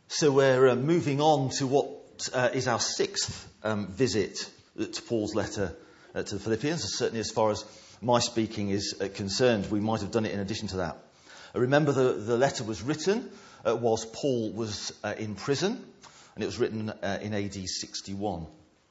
So we're moving on to what is our sixth visit to Paul's letter to the Philippians. Certainly as far as my speaking is concerned, we might have done it in addition to that. Remember the letter was written whilst Paul was in prison, and it was written in AD 61.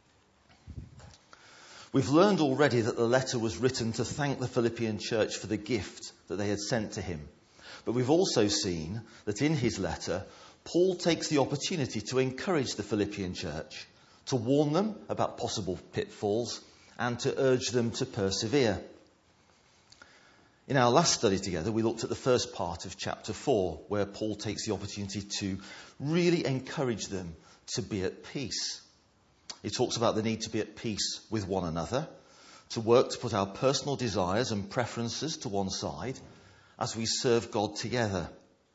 We've learned already that the letter was written to thank the Philippian church for the gift that they had sent to him. But we've also seen that in his letter, Paul takes the opportunity to encourage the Philippian church, to warn them about possible pitfalls, and to urge them to persevere. In our last study together, we looked at the first part of chapter 4, where Paul takes the opportunity to really encourage them to be at peace. He talks about the need to be at peace with one another, to work to put our personal desires and preferences to one side as we serve God together.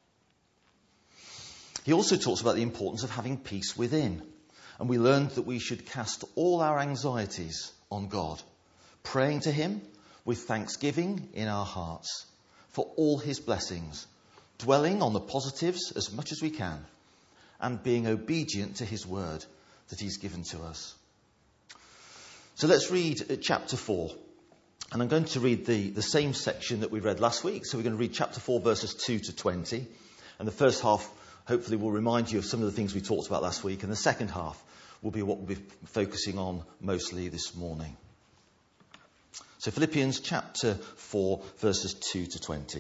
He also talks about the importance of having peace within. And we learned that we should cast all our anxieties on God, praying to him with thanksgiving in our hearts for all his blessings, dwelling on the positives as much as we can, and being obedient to his word that he's given to us. So let's read chapter 4. And I'm going to read the same section that we read last week. So we're going to read chapter 4, verses 2 to 20. And the first half hopefully will remind you of some of the things we talked about last week. And the second half will be what we'll be focusing on mostly this morning. So Philippians chapter 4, verses 2 to 20.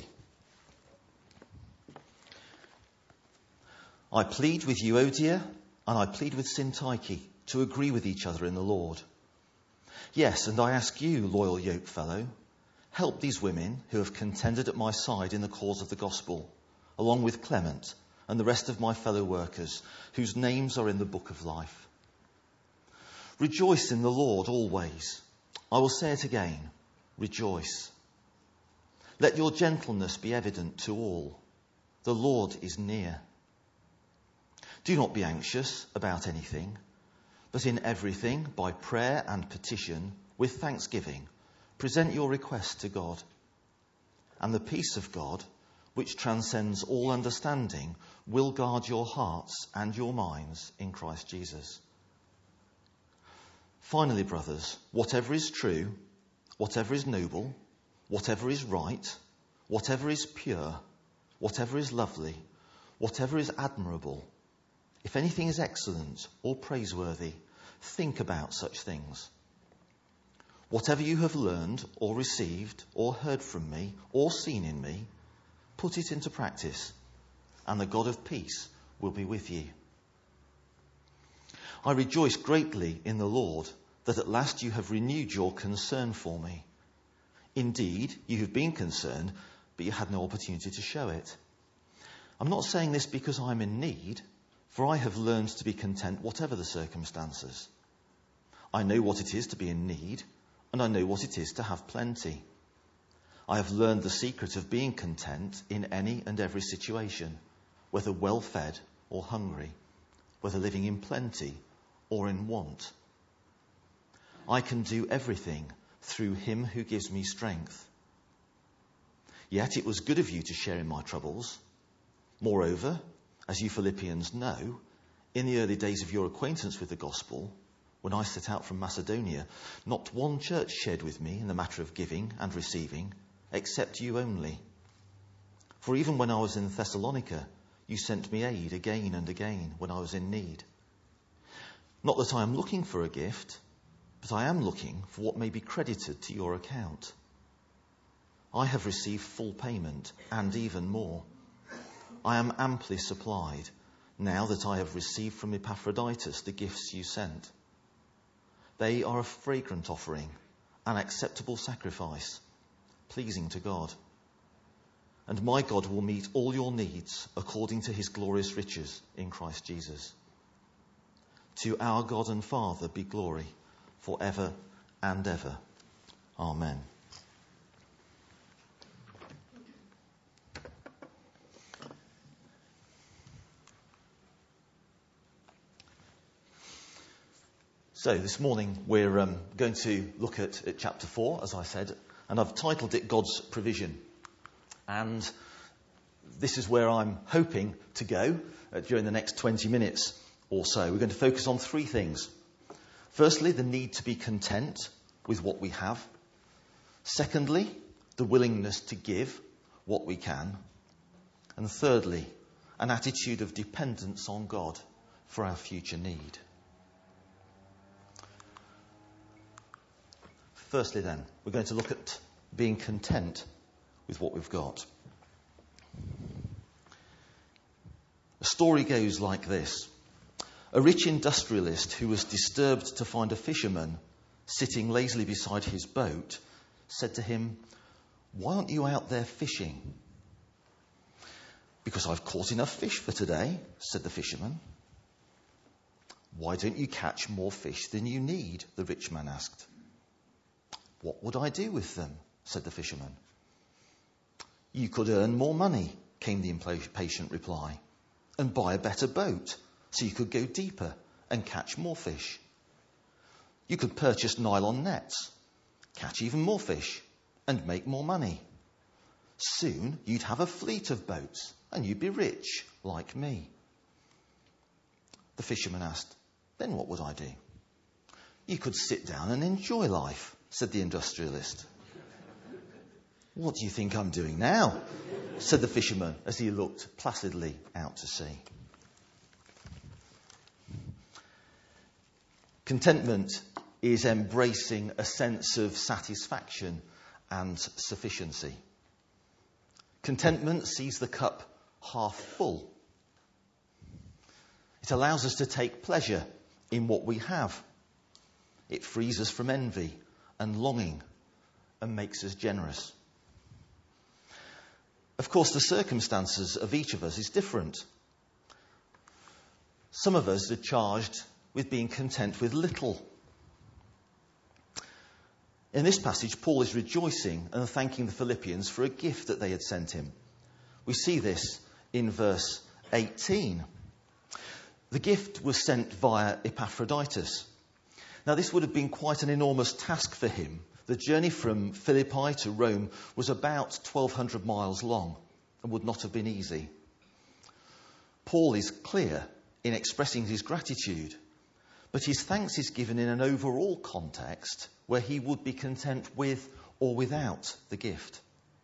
I plead with Euodia and I plead with Syntyche to agree with each other in the Lord. Yes, and I ask you, loyal yokefellow, help these women who have contended at my side in the cause of the gospel, along with Clement and the rest of my fellow workers, whose names are in the book of life. Rejoice in the Lord always. I will say it again, rejoice. Let your gentleness be evident to all. The Lord is near. Do not be anxious about anything, but in everything, by prayer and petition, with thanksgiving, present your requests to God. And the peace of God, which transcends all understanding, will guard your hearts and your minds in Christ Jesus. Finally, brothers, whatever is true, whatever is noble, whatever is right, whatever is pure, whatever is lovely, whatever is admirable, if anything is excellent or praiseworthy, think about such things. Whatever you have learned or received or heard from me or seen in me, put it into practice, and the God of peace will be with you. I rejoice greatly in the Lord that at last you have renewed your concern for me. Indeed, you have been concerned, but you had no opportunity to show it. I'm not saying this because I'm in need, for I have learned to be content whatever the circumstances. I know what it is to be in need, and I know what it is to have plenty. I have learned the secret of being content in any and every situation, whether well-fed or hungry, whether living in plenty or in want. I can do everything through him who gives me strength. Yet it was good of you to share in my troubles. Moreover, as you Philippians know, in the early days of your acquaintance with the gospel, when I set out from Macedonia, not one church shared with me in the matter of giving and receiving, except you only. For even when I was in Thessalonica, you sent me aid again and again when I was in need. Not that I am looking for a gift, but I am looking for what may be credited to your account. I have received full payment and even more. I am amply supplied now that I have received from Epaphroditus the gifts you sent. They are a fragrant offering, an acceptable sacrifice, pleasing to God. And my God will meet all your needs according to his glorious riches in Christ Jesus. To our God and Father be glory forever and ever. Amen. So this morning we're going to look at chapter 4, as I said, and I've titled it God's Provision. And this is where I'm hoping to go during the next 20 minutes or so. We're going to focus on three things. Firstly, the need to be content with what we have. Secondly, the willingness to give what we can. And thirdly, an attitude of dependence on God for our future need. Firstly then, we're going to look at being content with what we've got. The story goes like this. A rich industrialist who was disturbed to find a fisherman sitting lazily beside his boat said to him, "Why aren't you out there fishing?" "Because I've caught enough fish for today," said the fisherman. "Why don't you catch more fish than you need?" the rich man asked. "What would I do with them?" said the fisherman. "You could earn more money," came the impatient reply, "and buy a better boat so you could go deeper and catch more fish. You could purchase nylon nets, catch even more fish, and make more money. Soon you'd have a fleet of boats and you'd be rich like me." The fisherman asked, "Then what would I do?" "You could sit down and enjoy life," said the industrialist. "What do you think I'm doing now?" said the fisherman as he looked placidly out to sea. Contentment is embracing a sense of satisfaction and sufficiency. Contentment sees the cup half full. It allows us to take pleasure in what we have. It frees us from envy and longing and makes us generous. Of course, the circumstances of each of us is different. Some of us are charged with being content with little. In this passage, Paul is rejoicing and thanking the Philippians for a gift that they had sent him. We see this in verse 18. The gift was sent via Epaphroditus. Now, this would have been quite an enormous task for him. The journey from Philippi to Rome was about 1,200 miles long and would not have been easy. Paul is clear in expressing his gratitude, but his thanks is given in an overall context where he would be content with or without the gift.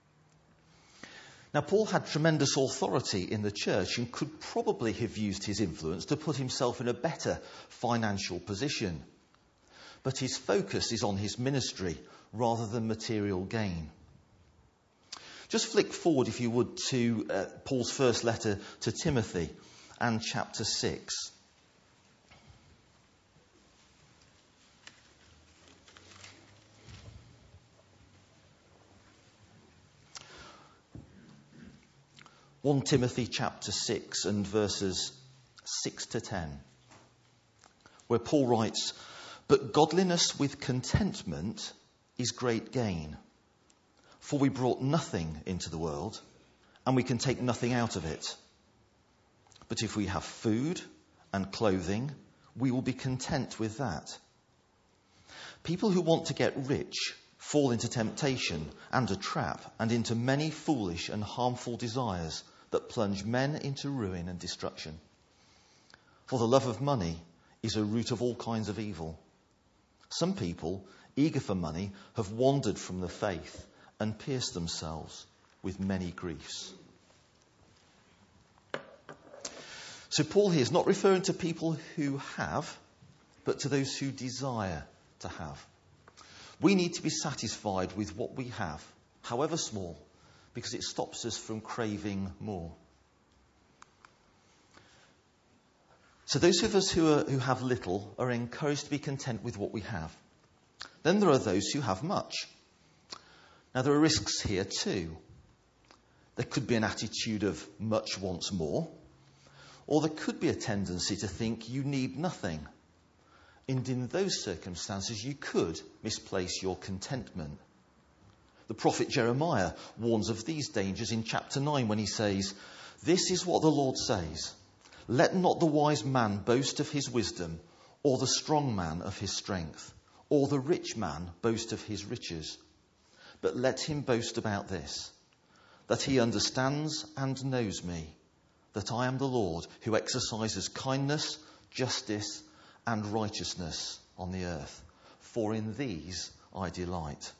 Now, Paul had tremendous authority in the church and could probably have used his influence to put himself in a better financial position. But his focus is on his ministry rather than material gain. Just flick forward, if you would, to Paul's first letter to Timothy and chapter 6. (1 Timothy chapter 6 and verses 6 to 10, where Paul writes, "But godliness with contentment is great gain. For we brought nothing into the world, and we can take nothing out of it. But if we have food and clothing, we will be content with that. People who want to get rich fall into temptation and a trap and into many foolish and harmful desires that plunge men into ruin and destruction. For the love of money is a root of all kinds of evil. Some people, eager for money, have wandered from the faith and pierced themselves with many griefs." So Paul here is not referring to people who have, but to those who desire to have. We need to be satisfied with what we have, however small, because it stops us from craving more. So those of us who have little are encouraged to be content with what we have. Then there are those who have much. Now, there are risks here too. There could be an attitude of much wants more, or there could be a tendency to think you need nothing. And in those circumstances, you could misplace your contentment. The prophet Jeremiah warns of these dangers in chapter 9 when he says, "This is what the Lord says. Let not the wise man boast of his wisdom, or the strong man of his strength, or the rich man boast of his riches. But let him boast about this, that he understands and knows me, that I am the Lord who exercises kindness, justice, and righteousness on the earth. For in these I delight.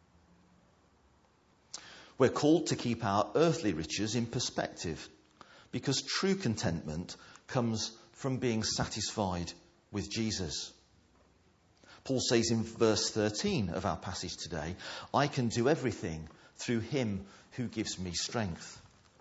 We're called to keep our earthly riches in perspective, because true contentment comes from being satisfied with Jesus. Paul says in verse 13 of our passage today, I can do everything through him who gives me strength.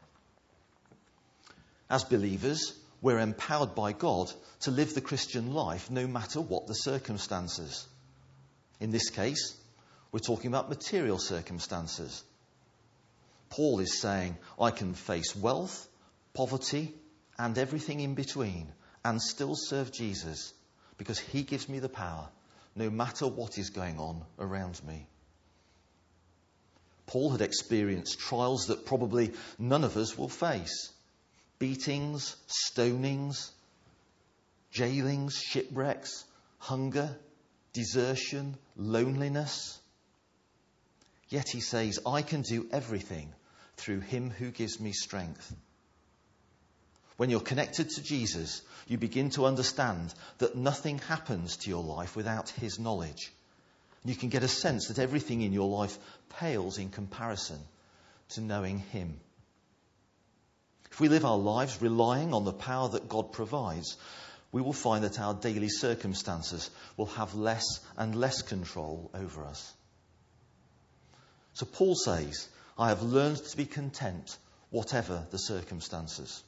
As believers, we're empowered by God to live the Christian life no matter what the circumstances. In this case, we're talking about material circumstances. Paul is saying, I can face wealth, poverty, and everything in between and still serve Jesus because he gives me the power no matter what is going on around me. Paul had experienced trials that probably none of us will face. Beatings, stonings, jailings, shipwrecks, hunger, desertion, loneliness. Yet he says, I can do everything through him who gives me strength. When you're connected to Jesus, you begin to understand that nothing happens to your life without his knowledge. You can get a sense that everything in your life pales in comparison to knowing him. If we live our lives relying on the power that God provides, we will find that our daily circumstances will have less and less control over us. So Paul says, I have learned to be content, whatever the circumstances.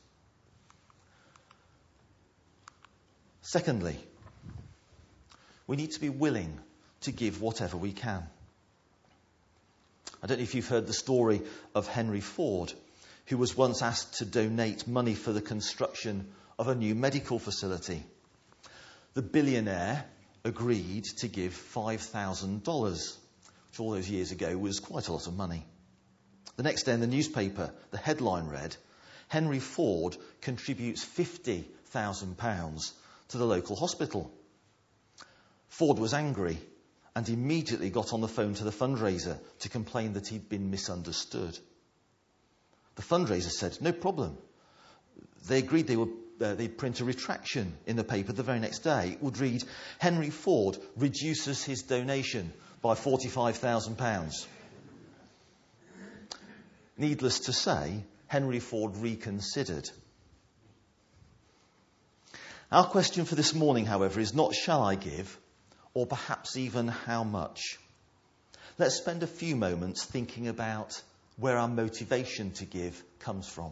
Secondly, we need to be willing to give whatever we can. I don't know if you've heard the story of Henry Ford, who was once asked to donate money for the construction of a new medical facility. The billionaire agreed to give $5,000, which all those years ago was quite a lot of money. The next day in the newspaper, the headline read, Henry Ford contributes £50,000 to the local hospital. Ford was angry and immediately got on the phone to the fundraiser to complain that he'd been misunderstood. The fundraiser said, no problem. They agreed they'd print a retraction in the paper the very next day. It would read, Henry Ford reduces his donation by £45,000. Needless to say, Henry Ford reconsidered. Our question for this morning, however, is not shall I give, or perhaps even how much. Let's spend a few moments thinking about where our motivation to give comes from.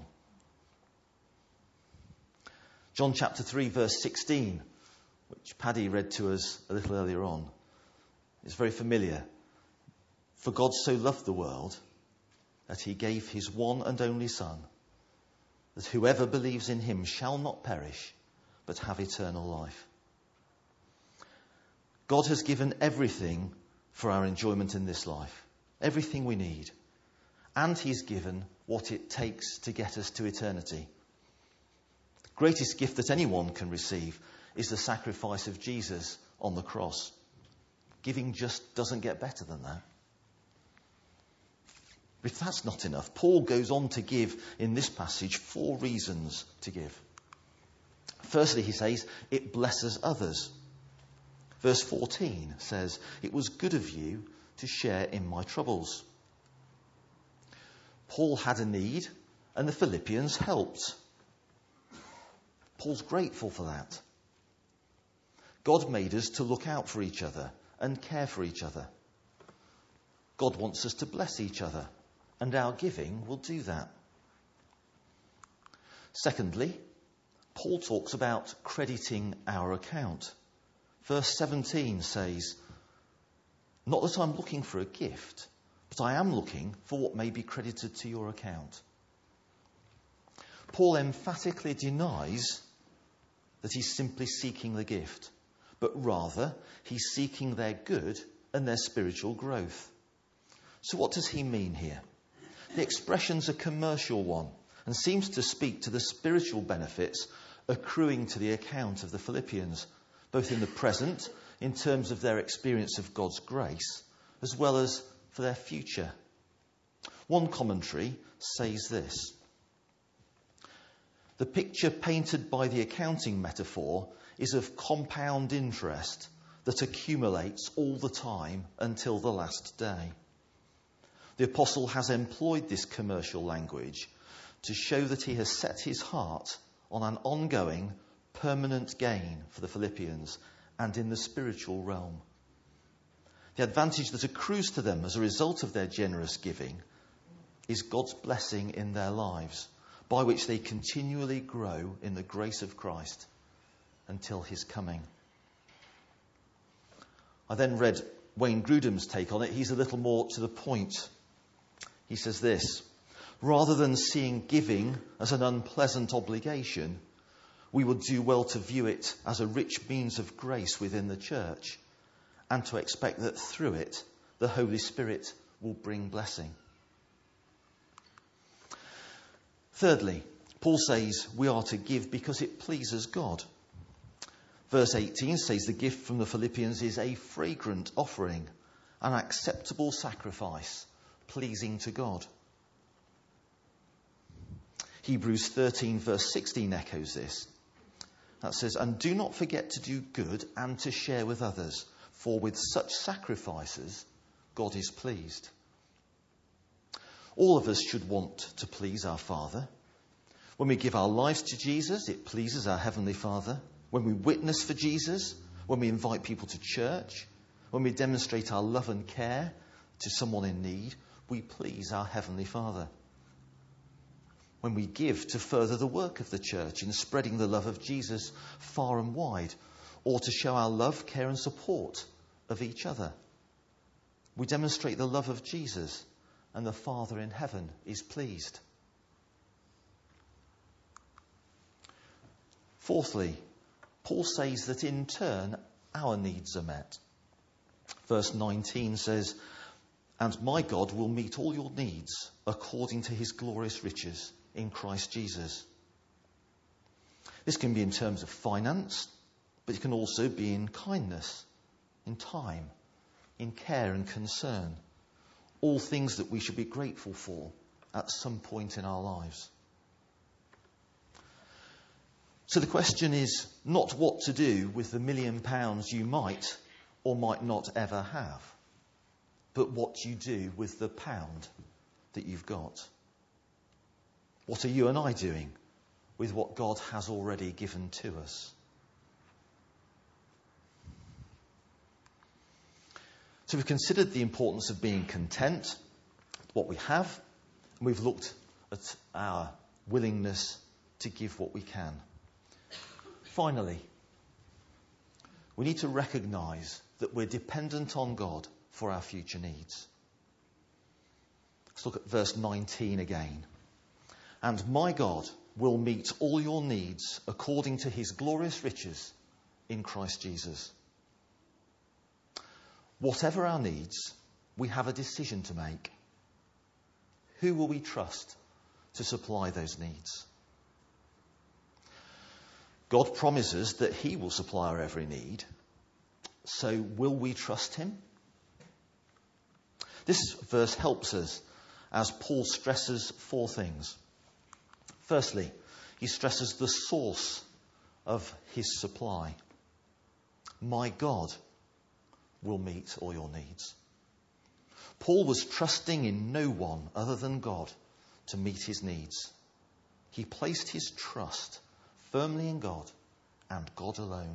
John chapter 3 verse 16, which Paddy read to us a little earlier on, is very familiar. For God so loved the world that he gave his one and only Son, that whoever believes in him shall not perish, but have eternal life. God has given everything for our enjoyment in this life, everything we need, and he's given what it takes to get us to eternity. The greatest gift that anyone can receive is the sacrifice of Jesus on the cross. Giving just doesn't get better than that. But if that's not enough, Paul goes on to give in this passage 4 reasons to give. Firstly, he says, it blesses others. Verse 14 says, it was good of you to share in my troubles. Paul had a need, and the Philippians helped. Paul's grateful for that. God made us to look out for each other and care for each other. God wants us to bless each other, and our giving will do that. Secondly, Paul talks about crediting our account. Verse 17 says, not that I'm looking for a gift, but I am looking for what may be credited to your account. Paul emphatically denies that he's simply seeking the gift, but rather he's seeking their good and their spiritual growth. So what does he mean here? The expression's a commercial one and seems to speak to the spiritual benefits accruing to the account of the Philippians, both in the present, in terms of their experience of God's grace, as well as for their future. One commentary says this: the picture painted by the accounting metaphor is of compound interest that accumulates all the time until the last day. The apostle has employed this commercial language to show that he has set his heart on an ongoing, permanent gain for the Philippians and in the spiritual realm. The advantage that accrues to them as a result of their generous giving is God's blessing in their lives, by which they continually grow in the grace of Christ until his coming. I then read Wayne Grudem's take on it. He's a little more to the point. He says this: rather than seeing giving as an unpleasant obligation, we would do well to view it as a rich means of grace within the church, and to expect that through it, the Holy Spirit will bring blessing. Thirdly, Paul says we are to give because it pleases God. Verse 18 says the gift from the Philippians is a fragrant offering, an acceptable sacrifice, pleasing to God. Hebrews 13 verse 16 echoes this. That says, and do not forget to do good and to share with others, for with such sacrifices God is pleased. All of us should want to please our Father. When we give our lives to Jesus, it pleases our Heavenly Father. When we witness for Jesus, when we invite people to church, when we demonstrate our love and care to someone in need, we please our Heavenly Father. When we give to further the work of the church in spreading the love of Jesus far and wide, or to show our love, care and support of each other, we demonstrate the love of Jesus, and the Father in heaven is pleased. Fourthly, Paul says that in turn our needs are met. Verse 19 says, and my God will meet all your needs according to his glorious riches in Christ Jesus. This can be in terms of finance, but it can also be in kindness, in time, in care and concern. All things that we should be grateful for at some point in our lives. So the question is not what to do with the £1 million you might or might not ever have, but what you do with the pound that you've got. What are you and I doing with what God has already given to us? So we've considered the importance of being content, what we have, and we've looked at our willingness to give what we can. Finally, we need to recognise that we're dependent on God for our future needs. Let's look at verse 19 again. And my God will meet all your needs according to his glorious riches in Christ Jesus. Whatever our needs, we have a decision to make. Who will we trust to supply those needs? God promises that he will supply our every need. So will we trust him? This verse helps us as Paul stresses four things. Firstly, he stresses the source of his supply. My God will meet all your needs. Paul was trusting in no one other than God to meet his needs. He placed his trust firmly in God and God alone.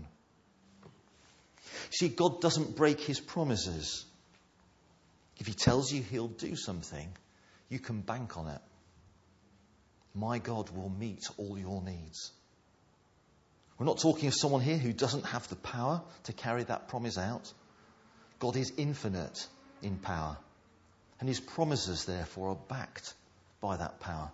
See, God doesn't break his promises. If he tells you he'll do something, you can bank on it. My God will meet all your needs. We're not talking of someone here who doesn't have the power to carry that promise out. God is infinite in power, and his promises, therefore, are backed by that power.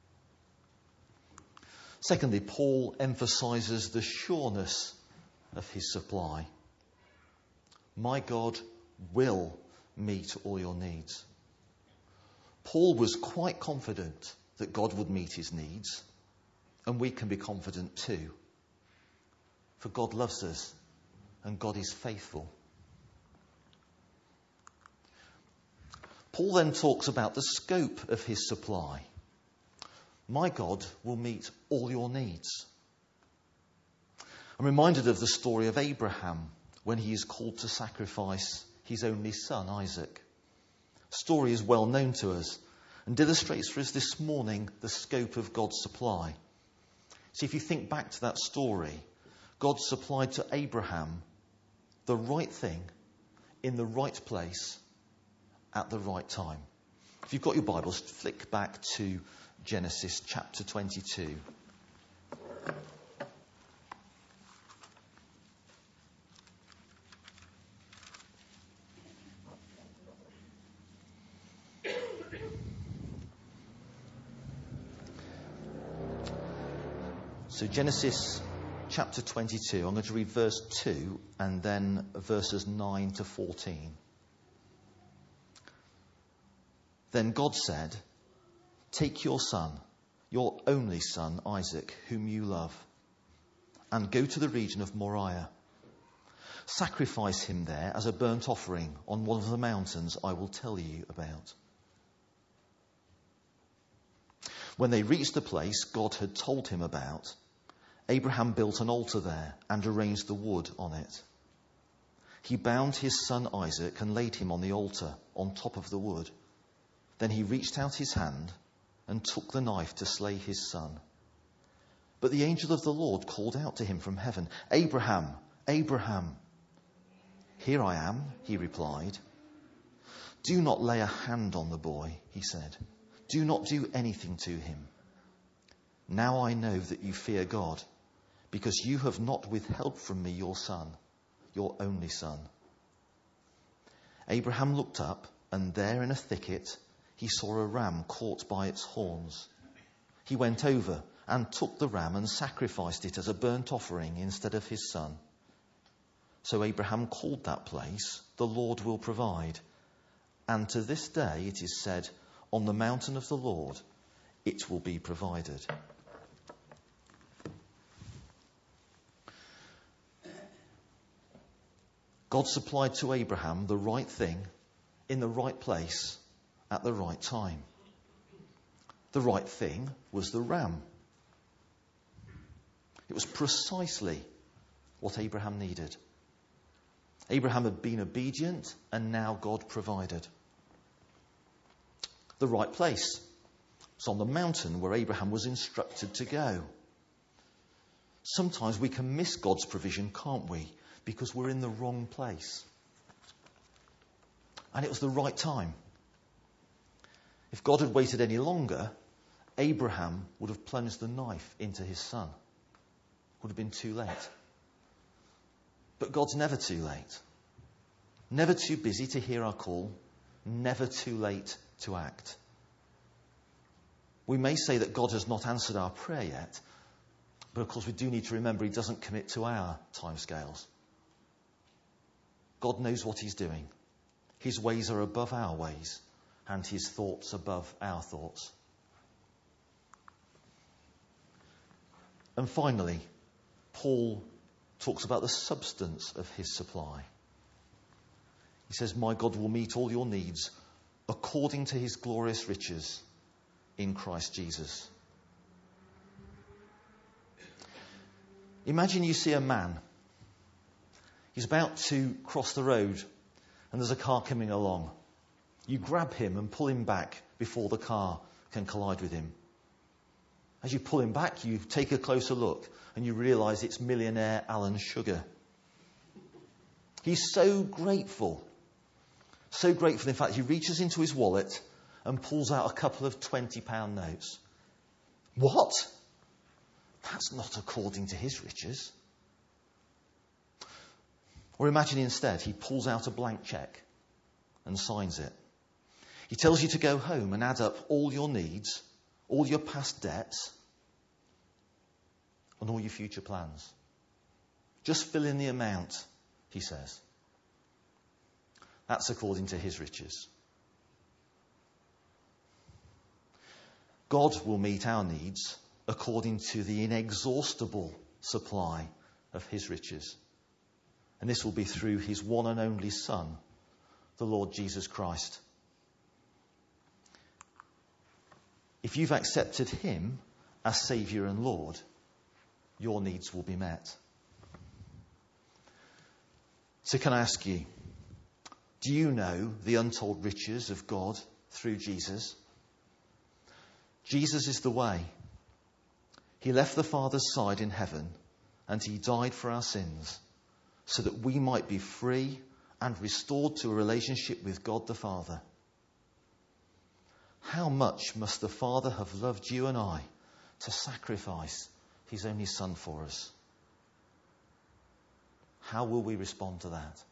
Secondly, Paul emphasises the sureness of his supply. My God will meet all your needs. Paul was quite confident that God would meet his needs, and we can be confident too. For God loves us, and God is faithful. Paul then talks about the scope of his supply. My God will meet all your needs. I'm reminded of the story of Abraham when he is called to sacrifice his only son, Isaac. The story is well known to us and illustrates for us this morning the scope of God's supply. See, if you think back to that story, God supplied to Abraham the right thing in the right place at the right time. If you've got your Bibles, flick back to Genesis chapter 22. So Genesis chapter 22, I'm going to read verse 2 and then verses 9 to 14. Then God said, "Take your son, your only son, Isaac, whom you love, and go to the region of Moriah. Sacrifice him there as a burnt offering on one of the mountains I will tell you about." When they reached the place God had told him about, Abraham built an altar there and arranged the wood on it. He bound his son Isaac and laid him on the altar on top of the wood. Then he reached out his hand and took the knife to slay his son. But the angel of the Lord called out to him from heaven, "Abraham, Abraham." "Here I am," he replied. "Do not lay a hand on the boy," he said. "Do not do anything to him. Now I know that you fear God, because you have not withheld from me your son, your only son." Abraham looked up, and there in a thicket he saw a ram caught by its horns. He went over and took the ram and sacrificed it as a burnt offering instead of his son. So Abraham called that place, "The Lord will provide." And to this day it is said, "On the mountain of the Lord it will be provided." God supplied to Abraham the right thing in the right place at the right time. The right thing was the ram. It was precisely what Abraham needed. Abraham had been obedient, and now God provided. The right place was on the mountain where Abraham was instructed to go. Sometimes we can miss God's provision, can't we? Because we're in the wrong place. And it was the right time. If God had waited any longer, Abraham would have plunged the knife into his son. Would have been too late. But God's never too late. Never too busy to hear our call. Never too late to act. We may say that God has not answered our prayer yet, but of course we do need to remember he doesn't commit to our timescales. God knows what he's doing. His ways are above our ways, and his thoughts above our thoughts. And finally, Paul talks about the substance of his supply. He says, "My God will meet all your needs according to his glorious riches in Christ Jesus." Imagine you see a man. He's about to cross the road and there's a car coming along. You grab him and pull him back before the car can collide with him. As you pull him back, you take a closer look and you realise it's millionaire Alan Sugar. He's so grateful. So grateful, in fact, he reaches into his wallet and pulls out a couple of £20 notes. What? That's not according to his riches. Or imagine instead he pulls out a blank cheque and signs it. He tells you to go home and add up all your needs, all your past debts, and all your future plans. Just fill in the amount, he says. That's according to his riches. God will meet our needs according to the inexhaustible supply of his riches. And this will be through his one and only Son, the Lord Jesus Christ. If you've accepted him as Saviour and Lord, your needs will be met. So can I ask you, do you know the untold riches of God through Jesus? Jesus is the way. He left the Father's side in heaven and he died for our sins so that we might be free and restored to a relationship with God the Father. How much must the Father have loved you and I to sacrifice his only Son for us? How will we respond to that?